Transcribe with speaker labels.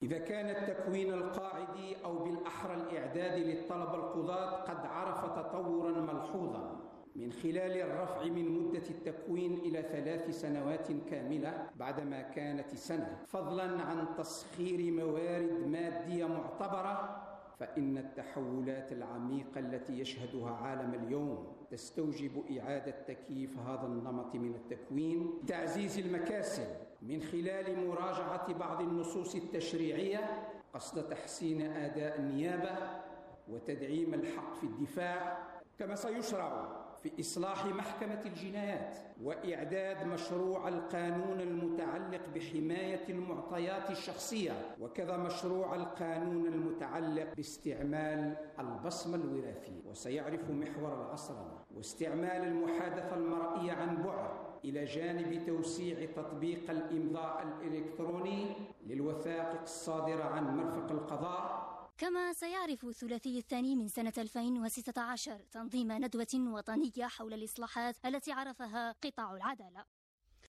Speaker 1: إذا كان التكوين القاعدي أو بالأحرى الإعداد للطلبة القضاة قد عرف تطوراً ملحوظاً من خلال الرفع من مدة التكوين إلى 3 سنوات كاملة بعدما كانت سنة، فضلاً عن تسخير موارد مادية معتبرة، فإن التحولات العميقة التي يشهدها عالم اليوم تستوجب إعادة تكييف هذا النمط من التكوين، تعزيز المكاسب من خلال مراجعة بعض النصوص التشريعية قصد تحسين أداء النيابة وتدعيم الحق في الدفاع، كما سيشرع في إصلاح محكمة الجنايات وإعداد مشروع القانون المتعلق بحماية المعطيات الشخصية، وكذا مشروع القانون المتعلق باستعمال البصمة الوراثية. وسيعرف محور العصرنة واستعمال المحادثة المرئية عن بعد إلى جانب توسيع تطبيق الإمضاء الإلكتروني للوثائق الصادرة عن مرفق القضاء.
Speaker 2: كما سيعرف الثلاثي الثاني من سنة 2016 تنظيم ندوة وطنية حول الإصلاحات التي عرفها قطاع العدالة.